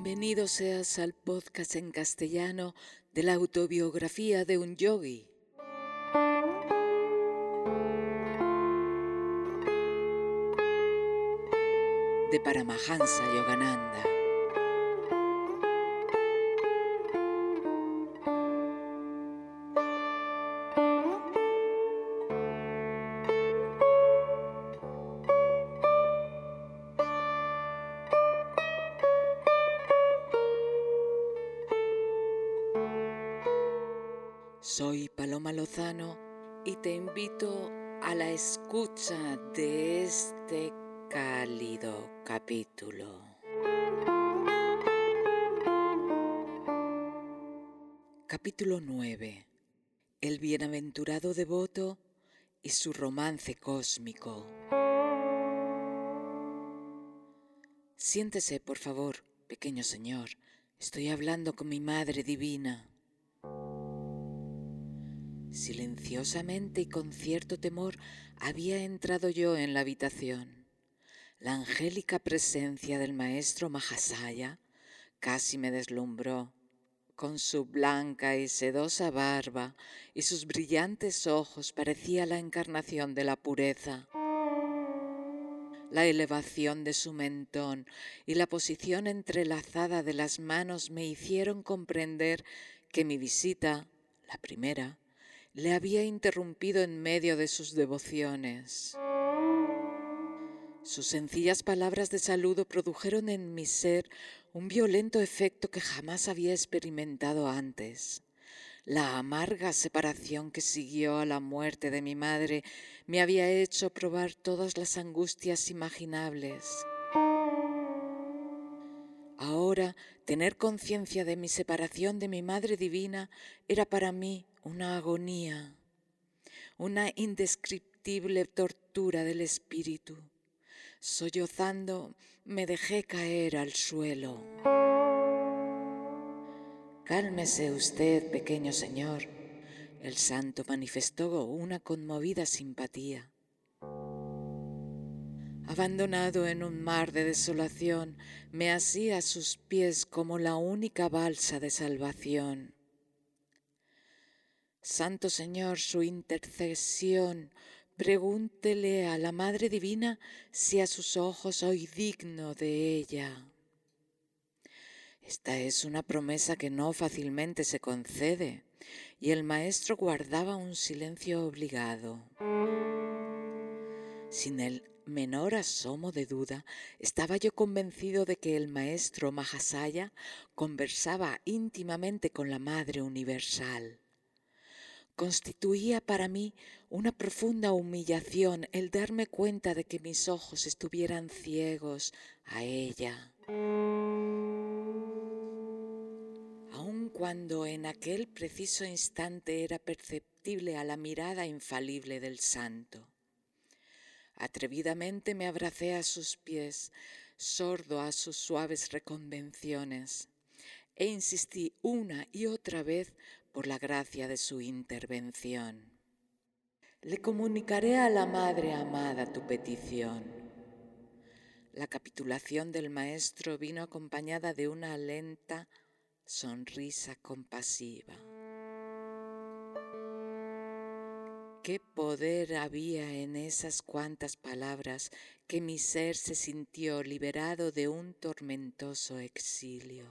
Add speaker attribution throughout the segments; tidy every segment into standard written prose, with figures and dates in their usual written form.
Speaker 1: Bienvenido seas al podcast en castellano de la autobiografía de un yogi. De Paramahansa Yogananda. Soy Paloma Lozano y te invito a la escucha de este cálido capítulo. Capítulo 9. El bienaventurado devoto y su romance cósmico. Siéntese, por favor, pequeño señor. Estoy hablando con mi Madre Divina. Silenciosamente y con cierto temor había entrado yo en la habitación. La angélica presencia del maestro Mahasaya casi me deslumbró. Con su blanca y sedosa barba y sus brillantes ojos parecía la encarnación de la pureza. La elevación de su mentón y la posición entrelazada de las manos me hicieron comprender que mi visita, la primera, le había interrumpido en medio de sus devociones. Sus sencillas palabras de saludo produjeron en mi ser un violento efecto que jamás había experimentado antes. La amarga separación que siguió a la muerte de mi madre me había hecho probar todas las angustias imaginables. Ahora, tener conciencia de mi separación de mi Madre Divina era para mí una agonía, una indescriptible tortura del espíritu. Sollozando, me dejé caer al suelo. «Cálmese usted, pequeño señor», el santo manifestó una conmovida simpatía. Abandonado en un mar de desolación, me así a sus pies como la única balsa de salvación. Santo Señor, su intercesión, pregúntele a la Madre Divina si a sus ojos soy digno de ella. Esta es una promesa que no fácilmente se concede, y el maestro guardaba un silencio obligado. Sin el menor asomo de duda, estaba yo convencido de que el maestro Mahasaya conversaba íntimamente con la Madre Universal. Constituía para mí una profunda humillación el darme cuenta de que mis ojos estuvieran ciegos a ella. Aun cuando en aquel preciso instante era perceptible a la mirada infalible del santo. Atrevidamente me abracé a sus pies, sordo a sus suaves reconvenciones, e insistí una y otra vez por la gracia de su intervención. Le comunicaré a la Madre amada tu petición. La capitulación del maestro vino acompañada de una lenta sonrisa compasiva. Qué poder había en esas cuantas palabras que mi ser se sintió liberado de un tormentoso exilio.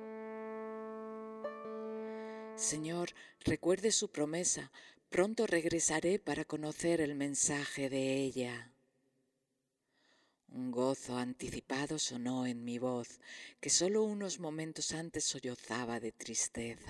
Speaker 1: Señor, recuerde su promesa, pronto regresaré para conocer el mensaje de ella. Un gozo anticipado sonó en mi voz, que solo unos momentos antes sollozaba de tristeza.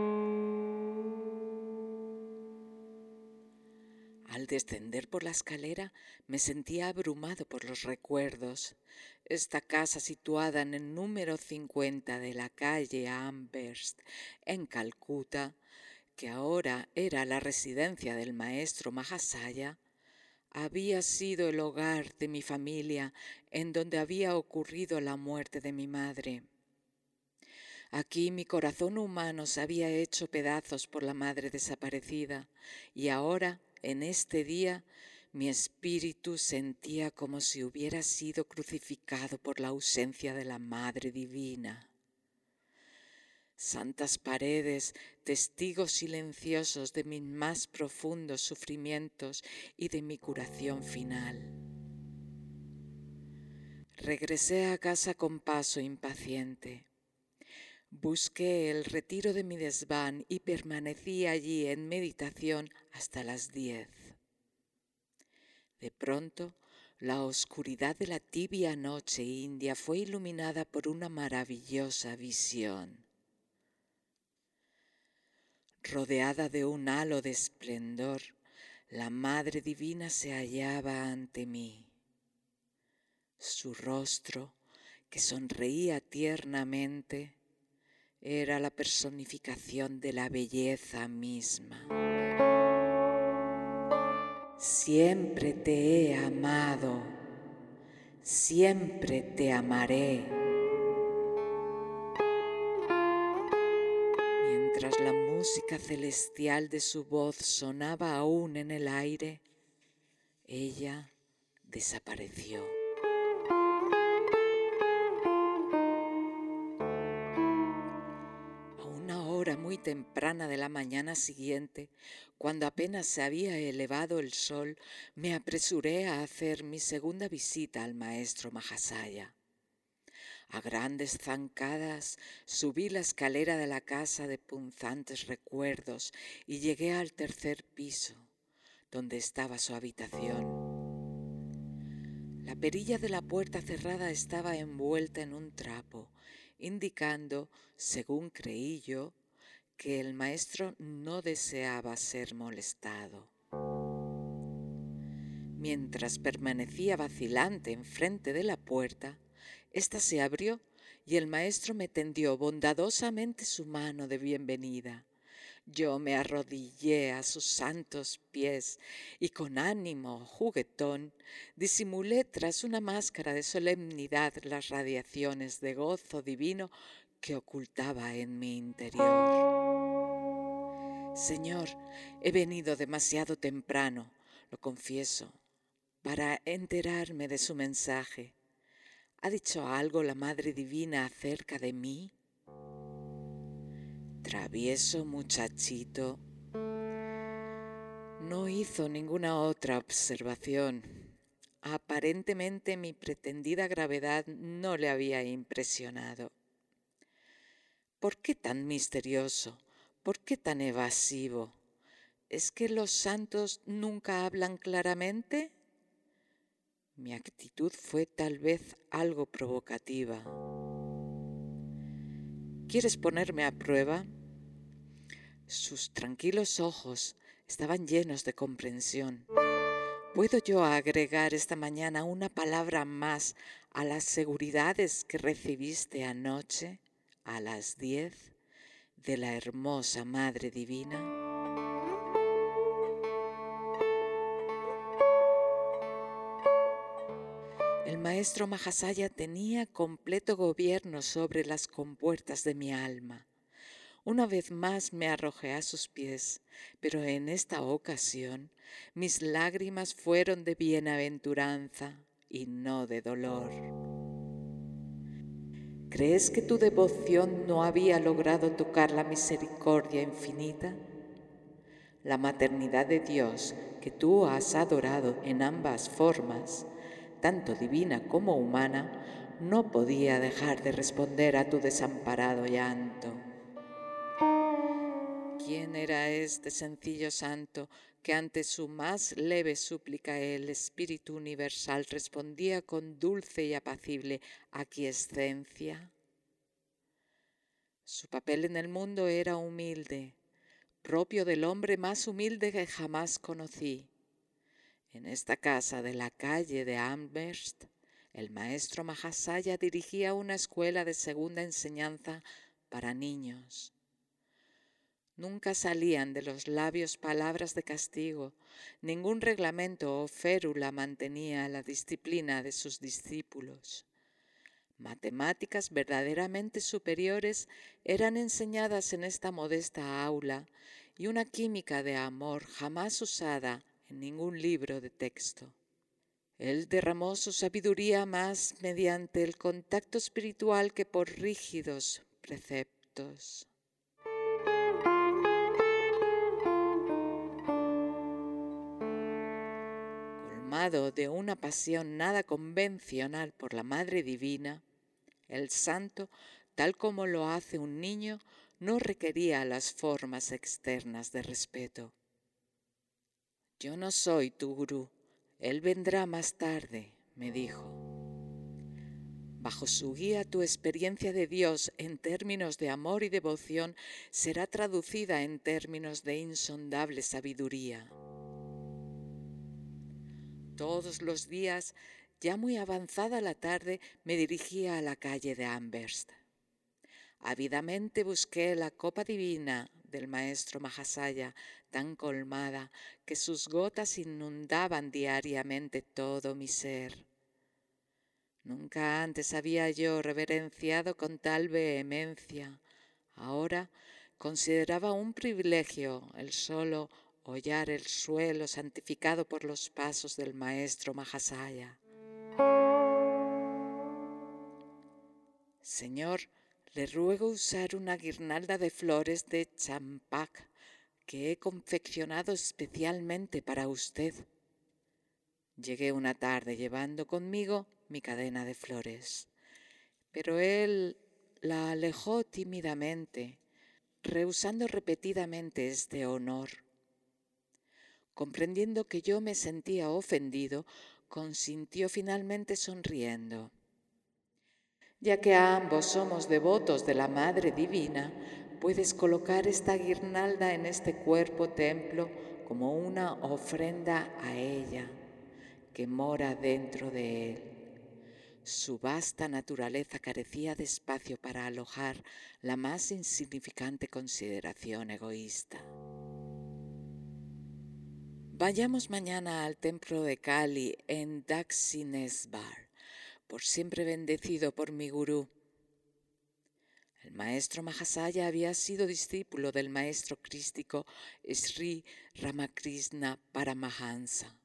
Speaker 1: Al descender por la escalera me sentía abrumado por los recuerdos. Esta casa situada en el número 50 de la calle Amherst, en Calcuta, que ahora era la residencia del maestro Mahasaya, había sido el hogar de mi familia en donde había ocurrido la muerte de mi madre. Aquí mi corazón humano se había hecho pedazos por la madre desaparecida y ahora, en este día, mi espíritu sentía como si hubiera sido crucificado por la ausencia de la Madre Divina. santas paredes, testigos silenciosos de mis más profundos sufrimientos y de mi curación final. Regresé a casa con paso impaciente. Busqué el retiro de mi desván y permanecí allí en meditación hasta las 10. De pronto, la oscuridad de la tibia noche india fue iluminada por una maravillosa visión. Rodeada de un halo de esplendor, la Madre Divina se hallaba ante mí. Su rostro, que sonreía tiernamente, era la personificación de la belleza misma. Siempre te he amado, siempre te amaré. Mientras la música celestial de su voz sonaba aún en el aire, ella desapareció. A una hora muy temprana de la mañana siguiente, cuando apenas se había elevado el sol, me apresuré a hacer mi segunda visita al maestro Mahasaya. A grandes zancadas subí la escalera de la casa de punzantes recuerdos y llegué al tercer piso, donde estaba su habitación. La perilla de la puerta cerrada estaba envuelta en un trapo, indicando, según creí yo, que el maestro no deseaba ser molestado. Mientras permanecía vacilante enfrente de la puerta, ésta se abrió y el maestro me tendió bondadosamente su mano de bienvenida. Yo me arrodillé a sus santos pies y con ánimo juguetón disimulé tras una máscara de solemnidad las radiaciones de gozo divino que ocultaba en mi interior. Señor, he venido demasiado temprano, lo confieso, para enterarme de su mensaje. ¿Ha dicho algo la Madre Divina acerca de mí? Travieso muchachito no hizo ninguna otra observación. Aparentemente mi pretendida gravedad no le había impresionado. ¿Por qué tan misterioso? ¿Por qué tan evasivo? ¿Es que los santos nunca hablan claramente? Mi actitud fue tal vez algo provocativa. ¿Quieres ponerme a prueba? Sus tranquilos ojos estaban llenos de comprensión. ¿Puedo yo agregar esta mañana una palabra más a las seguridades que recibiste anoche a las 10 de la hermosa Madre Divina? El maestro Mahasaya tenía completo gobierno sobre las compuertas de mi alma. Una vez más me arrojé a sus pies, pero en esta ocasión mis lágrimas fueron de bienaventuranza y no de dolor. ¿Crees que tu devoción no había logrado tocar la misericordia infinita? La maternidad de Dios que tú has adorado en ambas formas, tanto divina como humana, no podía dejar de responder a tu desamparado llanto. ¿Quién era este sencillo santo que ante su más leve súplica el Espíritu Universal respondía con dulce y apacible aquiescencia? Su papel en el mundo era humilde, propio del hombre más humilde que jamás conocí. En esta casa de la calle de Amherst, el maestro Mahasaya dirigía una escuela de segunda enseñanza para niños. Nunca salían de los labios palabras de castigo, ningún reglamento o férula mantenía la disciplina de sus discípulos. Matemáticas verdaderamente superiores eran enseñadas en esta modesta aula y una química de amor jamás usada en ningún libro de texto. Él derramó su sabiduría más mediante el contacto espiritual que por rígidos preceptos. secretos. Colmado de una pasión nada convencional por la Madre Divina, el santo, tal como lo hace un niño, no requería las formas externas de respeto. «Yo no soy tu gurú, él vendrá más tarde», me dijo. «Bajo su guía tu experiencia de Dios en términos de amor y devoción será traducida en términos de insondable sabiduría». Todos los días, ya muy avanzada la tarde, me dirigía a la calle de Amherst. Ávidamente busqué la copa divina del maestro Mahasaya, tan colmada que sus gotas inundaban diariamente todo mi ser. Nunca antes había yo reverenciado con tal vehemencia. Ahora consideraba un privilegio el solo hollar el suelo santificado por los pasos del maestro Mahasaya. «Señor, le ruego usar una guirnalda de flores de champac que he confeccionado especialmente para usted». Llegué una tarde llevando conmigo mi cadena de flores, pero él la alejó tímidamente, rehusando repetidamente este honor. Comprendiendo que yo me sentía ofendido, consintió finalmente sonriendo. «Ya que ambos somos devotos de la Madre Divina, puedes colocar esta guirnalda en este cuerpo templo como una ofrenda a ella, que mora dentro de él». Su vasta naturaleza carecía de espacio para alojar la más insignificante consideración egoísta. «Vayamos mañana al templo de Kali en Dakshinesvar, por siempre bendecido por mi gurú». El maestro Mahasaya había sido discípulo del maestro crístico Sri Ramakrishna Paramahansa.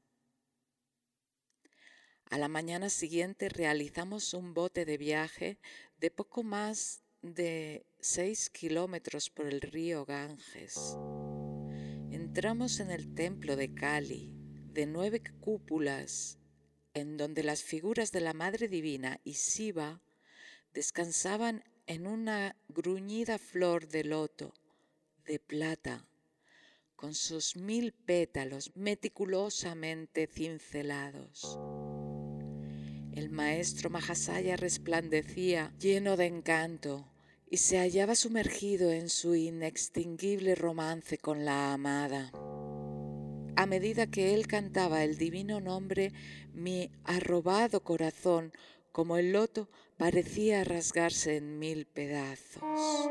Speaker 1: A la mañana siguiente realizamos un bote de viaje de poco más de 6 kilómetros por el río Ganges. Entramos en el templo de Kali, de 9 cúpulas, en donde las figuras de la Madre Divina y Shiva descansaban en una gruñida flor de loto de plata, con sus 1000 pétalos meticulosamente cincelados. El maestro Mahasaya resplandecía lleno de encanto y se hallaba sumergido en su inextinguible romance con la amada. A medida que él cantaba el divino nombre, mi arrobado corazón, como el loto, parecía rasgarse en 1000 pedazos.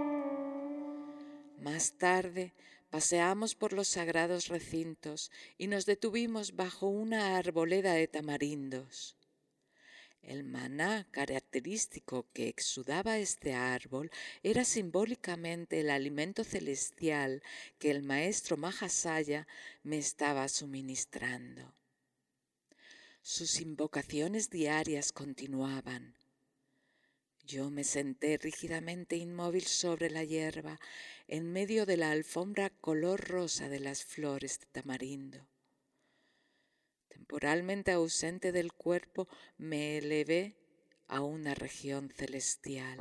Speaker 1: Más tarde paseamos por los sagrados recintos y nos detuvimos bajo una arboleda de tamarindos. El maná característico que exudaba este árbol era simbólicamente el alimento celestial que el maestro Mahasaya me estaba suministrando. Sus invocaciones diarias continuaban. Yo me senté rígidamente inmóvil sobre la hierba, en medio de la alfombra color rosa de las flores de tamarindo. Temporalmente ausente del cuerpo, me elevé a una región celestial.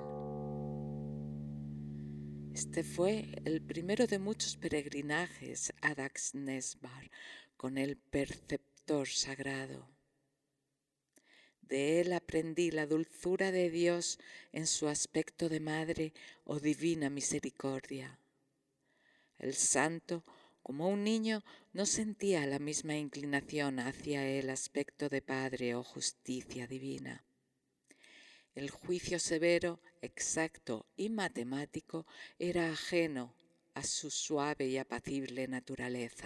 Speaker 1: Este fue el primero de muchos peregrinajes a Dakshinesvar con el preceptor sagrado. De él aprendí la dulzura de Dios en su aspecto de madre o divina misericordia. El santo, como un niño, no sentía la misma inclinación hacia el aspecto de padre o justicia divina. El juicio severo, exacto y matemático era ajeno a su suave y apacible naturaleza.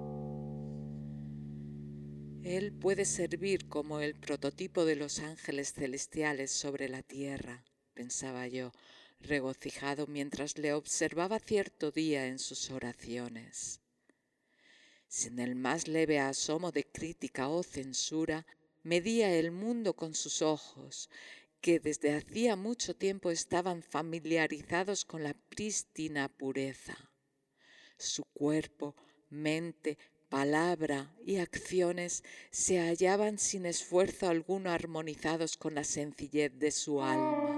Speaker 1: Él puede servir como el prototipo de los ángeles celestiales sobre la tierra, pensaba yo, regocijado mientras le observaba cierto día en sus oraciones. Sin el más leve asomo de crítica o censura, medía el mundo con sus ojos, que desde hacía mucho tiempo estaban familiarizados con la prístina pureza. Su cuerpo, mente, palabra y acciones se hallaban sin esfuerzo alguno armonizados con la sencillez de su alma.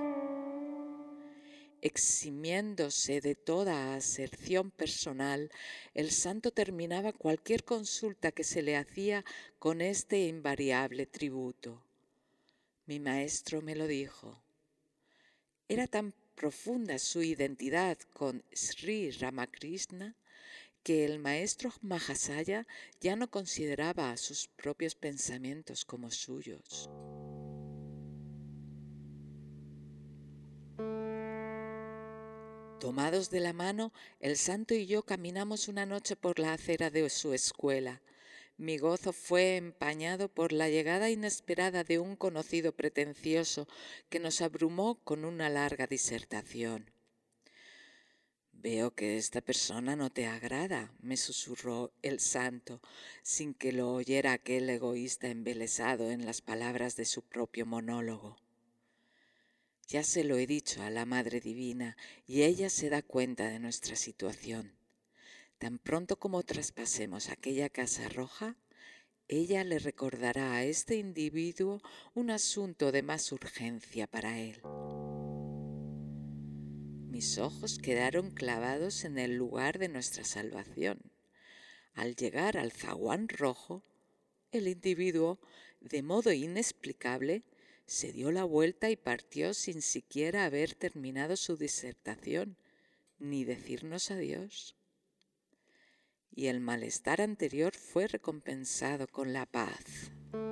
Speaker 1: Eximiéndose de toda aserción personal, el santo terminaba cualquier consulta que se le hacía con este invariable tributo. Mi maestro me lo dijo. Era tan profunda su identidad con Sri Ramakrishna que el maestro Mahasaya ya no consideraba sus propios pensamientos como suyos. Tomados de la mano, el santo y yo caminamos una noche por la acera de su escuela. Mi gozo fue empañado por la llegada inesperada de un conocido pretencioso que nos abrumó con una larga disertación. «Veo que esta persona no te agrada», me susurró el santo, sin que lo oyera aquel egoísta embelesado en las palabras de su propio monólogo. «Ya se lo he dicho a la Madre Divina y ella se da cuenta de nuestra situación. Tan pronto como traspasemos aquella casa roja, ella le recordará a este individuo un asunto de más urgencia para él». Mis ojos quedaron clavados en el lugar de nuestra salvación. Al llegar al zaguán rojo, el individuo, de modo inexplicable, se dio la vuelta y partió sin siquiera haber terminado su disertación, ni decirnos adiós. Y el malestar anterior fue recompensado con la paz.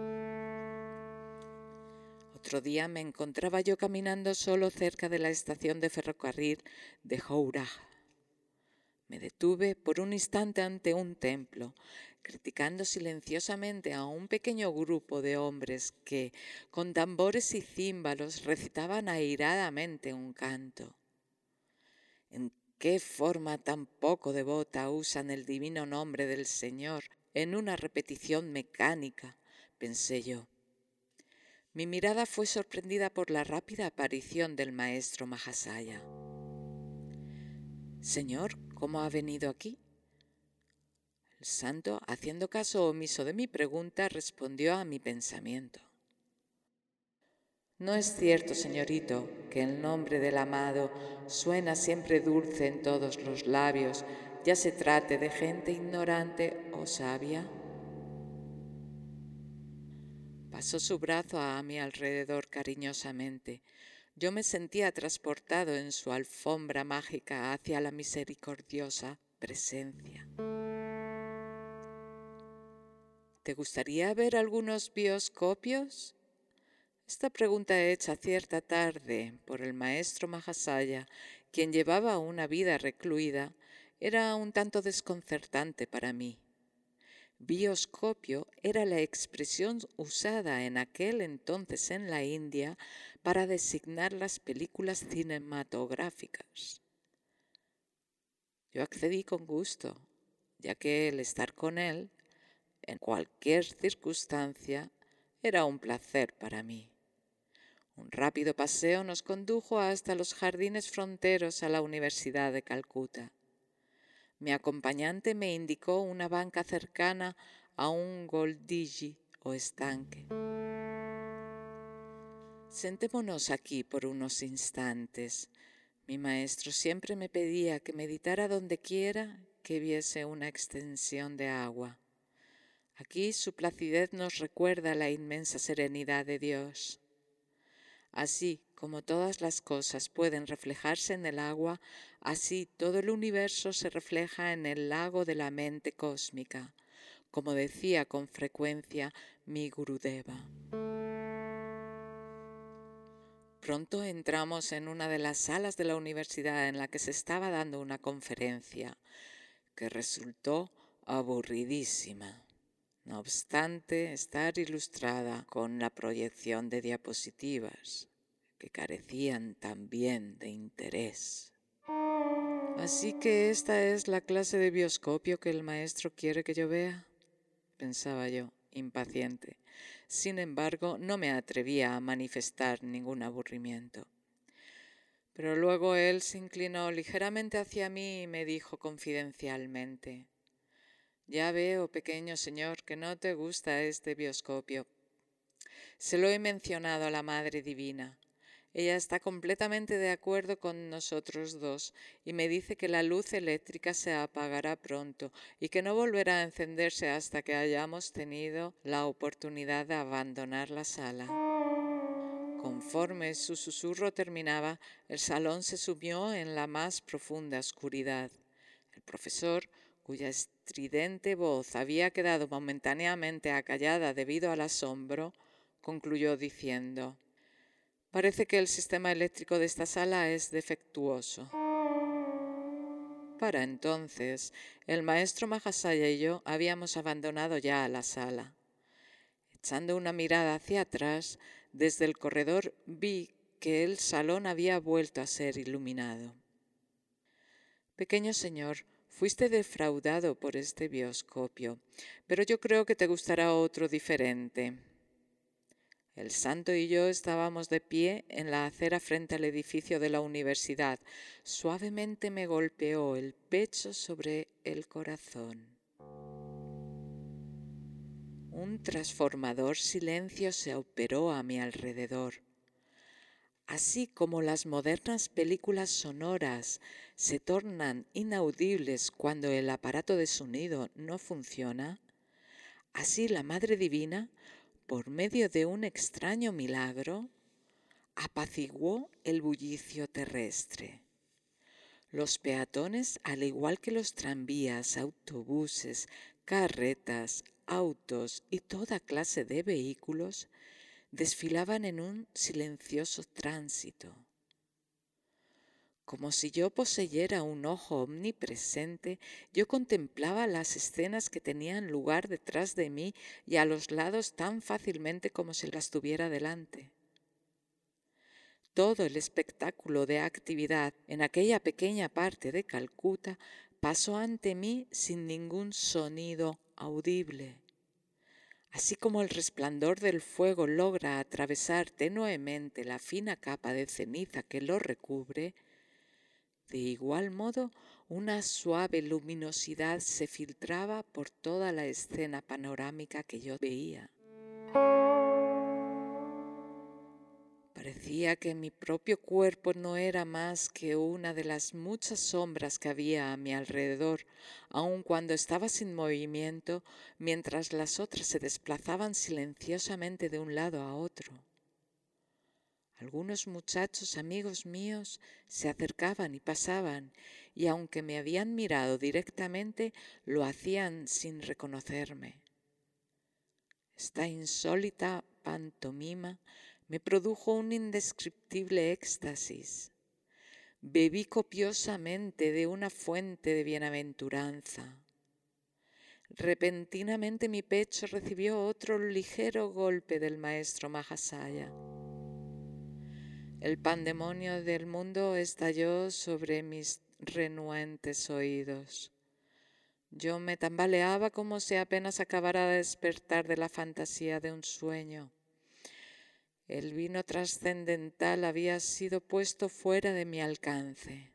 Speaker 1: Otro día me encontraba yo caminando solo cerca de la estación de ferrocarril de Howrah. Me detuve por un instante ante un templo, criticando silenciosamente a un pequeño grupo de hombres que, con tambores y címbalos, recitaban airadamente un canto. ¿En qué forma tan poco devota usan el divino nombre del Señor en una repetición mecánica?, pensé yo. Mi mirada fue sorprendida por la rápida aparición del maestro Mahasaya. «Señor, ¿cómo ha venido aquí?». El santo, haciendo caso omiso de mi pregunta, respondió a mi pensamiento. «No es cierto, señorito, que el nombre del amado suena siempre dulce en todos los labios, ya se trate de gente ignorante o sabia». Pasó su brazo a mi alrededor cariñosamente. Yo me sentía transportado en su alfombra mágica hacia la misericordiosa presencia. «¿Te gustaría ver algunos bioscopios?». Esta pregunta hecha cierta tarde por el maestro Mahasaya, quien llevaba una vida recluida, era un tanto desconcertante para mí. Bioscopio era la expresión usada en aquel entonces en la India para designar las películas cinematográficas. Yo accedí con gusto, ya que el estar con él, en cualquier circunstancia, era un placer para mí. Un rápido paseo nos condujo hasta los jardines fronteros a la Universidad de Calcuta. Mi acompañante me indicó una banca cercana a un goldigi o estanque. «Sentémonos aquí por unos instantes». Mi maestro siempre me pedía que meditara donde quiera que viese una extensión de agua. Aquí su placidez nos recuerda la inmensa serenidad de Dios. Así como todas las cosas pueden reflejarse en el agua, así todo el universo se refleja en el lago de la mente cósmica, como decía con frecuencia mi Gurudeva. Pronto entramos en una de las salas de la universidad en la que se estaba dando una conferencia, que resultó aburridísima. No obstante, estar ilustrada con la proyección de diapositivas, que carecían también de interés. «Así que esta es la clase de bioscopio que el maestro quiere que yo vea», pensaba yo, impaciente. Sin embargo, no me atrevía a manifestar ningún aburrimiento. Pero luego él se inclinó ligeramente hacia mí y me dijo confidencialmente: «Ya veo, pequeño señor, que no te gusta este bioscopio. Se lo he mencionado a la Madre Divina. Ella está completamente de acuerdo con nosotros dos y me dice que la luz eléctrica se apagará pronto y que no volverá a encenderse hasta que hayamos tenido la oportunidad de abandonar la sala». Conforme su susurro terminaba, el salón se sumió en la más profunda oscuridad. El profesor, cuya estridente voz había quedado momentáneamente acallada debido al asombro, concluyó diciendo: «Parece que el sistema eléctrico de esta sala es defectuoso». Para entonces, el maestro Mahasaya y yo habíamos abandonado ya la sala. Echando una mirada hacia atrás, desde el corredor vi que el salón había vuelto a ser iluminado. «Pequeño señor, fuiste defraudado por este bioscopio, pero yo creo que te gustará otro diferente». El santo y yo estábamos de pie en la acera frente al edificio de la universidad. Suavemente me golpeó el pecho sobre el corazón. Un transformador silencio se operó a mi alrededor. Así como las modernas películas sonoras se tornan inaudibles cuando el aparato de sonido no funciona, así la Madre Divina, por medio de un extraño milagro, apaciguó el bullicio terrestre. Los peatones, al igual que los tranvías, autobuses, carretas, autos y toda clase de vehículos, desfilaban en un silencioso tránsito. Como si yo poseyera un ojo omnipresente, yo contemplaba las escenas que tenían lugar detrás de mí y a los lados tan fácilmente como si las tuviera delante. Todo el espectáculo de actividad en aquella pequeña parte de Calcuta pasó ante mí sin ningún sonido audible. Así como el resplandor del fuego logra atravesar tenuemente la fina capa de ceniza que lo recubre, de igual modo una suave luminosidad se filtraba por toda la escena panorámica que yo veía. Parecía que mi propio cuerpo no era más que una de las muchas sombras que había a mi alrededor, aun cuando estaba sin movimiento, mientras las otras se desplazaban silenciosamente de un lado a otro. Algunos muchachos amigos míos se acercaban y pasaban, y aunque me habían mirado directamente, lo hacían sin reconocerme. Esta insólita pantomima me produjo un indescriptible éxtasis. Bebí copiosamente de una fuente de bienaventuranza. Repentinamente mi pecho recibió otro ligero golpe del maestro Mahasaya. El pandemonio del mundo estalló sobre mis renuentes oídos. Yo me tambaleaba como si apenas acabara de despertar de la fantasía de un sueño. El vino trascendental había sido puesto fuera de mi alcance.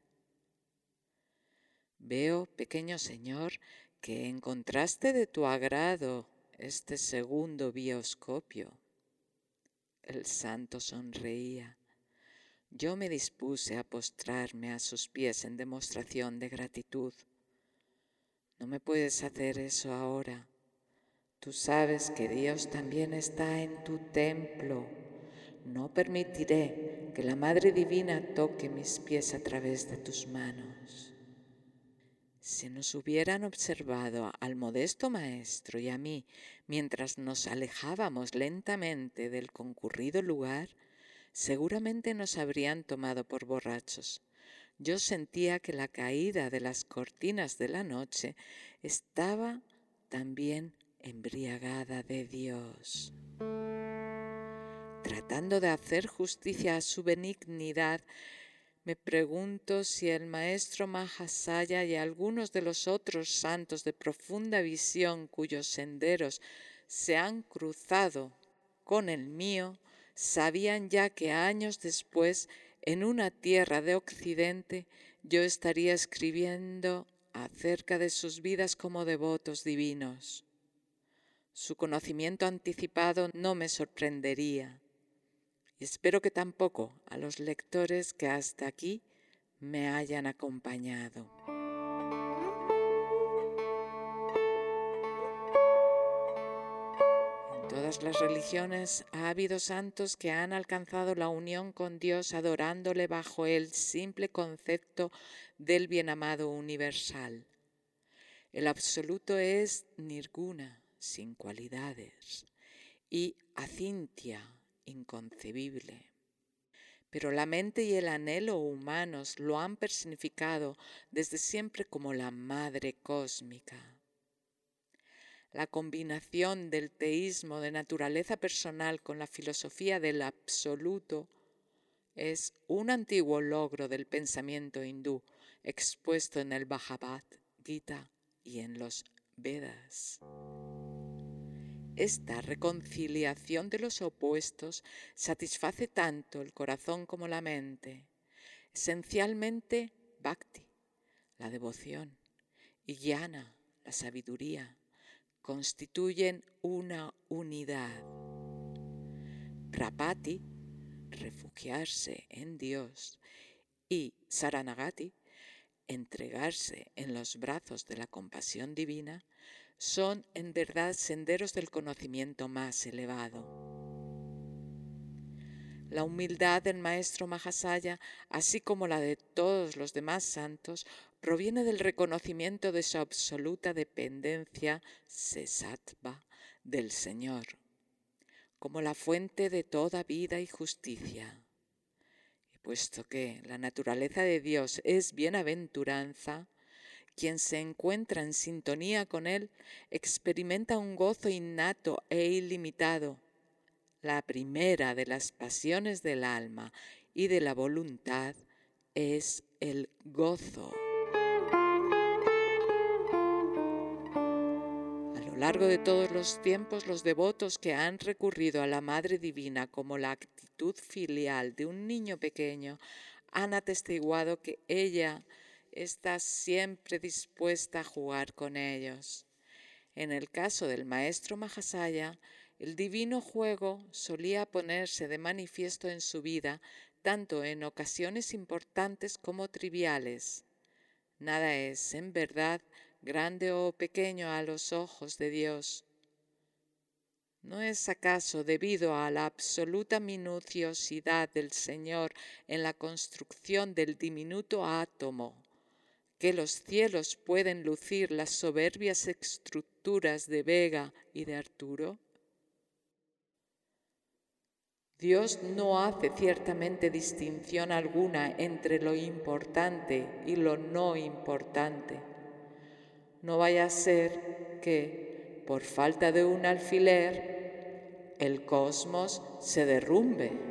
Speaker 1: Veo, pequeño señor, que encontraste de tu agrado este segundo bioscopio. El santo sonreía. Yo me dispuse a postrarme a sus pies en demostración de gratitud. No me puedes hacer eso ahora. Tú sabes que Dios también está en tu templo. No permitiré que la Madre Divina toque mis pies a través de tus manos. Si nos hubieran observado al modesto maestro y a mí mientras nos alejábamos lentamente del concurrido lugar, seguramente nos habrían tomado por borrachos. Yo sentía que la caída de las cortinas de la noche estaba también embriagada de Dios. Tratando de hacer justicia a su benignidad, me pregunto si el maestro Mahasaya y algunos de los otros santos de profunda visión cuyos senderos se han cruzado con el mío, sabían ya que años después, en una tierra de Occidente, yo estaría escribiendo acerca de sus vidas como devotos divinos. Su conocimiento anticipado no me sorprendería, y espero que tampoco a los lectores que hasta aquí me hayan acompañado. En todas las religiones ha habido santos que han alcanzado la unión con Dios adorándole bajo el simple concepto del bienamado universal. El absoluto es nirguna, sin cualidades, y acintya, inconcebible. Pero la mente y el anhelo humanos lo han personificado desde siempre como la Madre Cósmica. La combinación del teísmo de naturaleza personal con la filosofía del absoluto es un antiguo logro del pensamiento hindú expuesto en el Bhagavad Gita y en los Vedas. Esta reconciliación de los opuestos satisface tanto el corazón como la mente. Esencialmente, bhakti, la devoción, y jnana, la sabiduría, constituyen una unidad. Prapatti, refugiarse en Dios, y saranagati, entregarse en los brazos de la compasión divina, son en verdad senderos del conocimiento más elevado. La humildad del maestro Mahasaya, así como la de todos los demás santos, proviene del reconocimiento de su absoluta dependencia, sesattva, del Señor, como la fuente de toda vida y justicia. Y puesto que la naturaleza de Dios es bienaventuranza, quien se encuentra en sintonía con Él experimenta un gozo innato e ilimitado. La primera de las pasiones del alma y de la voluntad es el gozo. A lo largo de todos los tiempos, los devotos que han recurrido a la Madre Divina como la actitud filial de un niño pequeño han atestiguado que ella está siempre dispuesta a jugar con ellos. En el caso del maestro Mahasaya, el divino juego solía ponerse de manifiesto en su vida tanto en ocasiones importantes como triviales. Nada es, en verdad, grande o pequeño a los ojos de Dios. ¿No es acaso debido a la absoluta minuciosidad del Señor en la construcción del diminuto átomo que los cielos pueden lucir las soberbias estructuras de Vega y de Arturo? Dios no hace ciertamente distinción alguna entre lo importante y lo no importante. No vaya a ser que, por falta de un alfiler, el cosmos se derrumbe.